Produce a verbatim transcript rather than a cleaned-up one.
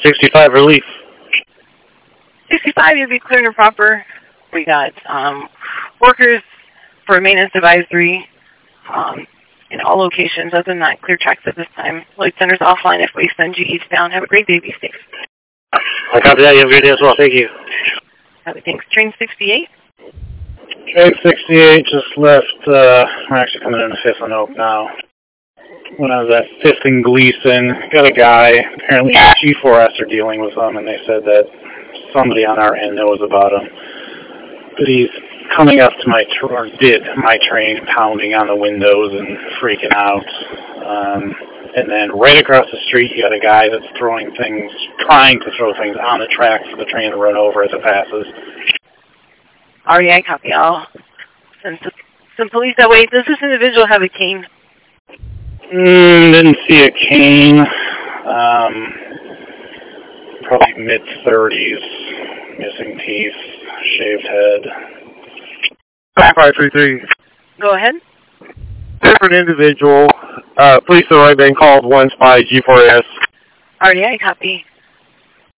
sixty-five relief. sixty-five, you'll be clear and proper. We got um, workers for maintenance advisory um, in all locations other than that. Clear tracks at this time. Lloyd Center's offline if we send you eastbound. Have a great day. Be safe. I copy that. You have a great day as well. Thank you. Have it. Thanks. Train sixty-eight. Train sixty-eight just left. Uh, we're actually coming in Fifth and Oak now. When I was at Fifth and Gleason, got a guy, apparently G four S are dealing with him, and they said that somebody on our end knows about him. But he's coming up to my, tr- or did my train, pounding on the windows and freaking out. Um, and then right across the street, you got a guy that's throwing things, trying to throw things on the track for the train to run over as it passes. R E I copy all. Send some, some police that way. Does this individual have a cane? Mm, didn't see a cane. Um, probably mid-thirties. Missing teeth. Shaved head. five five three three. Go ahead. Different individual. Uh, police have already been called once by G four S. R E I copy.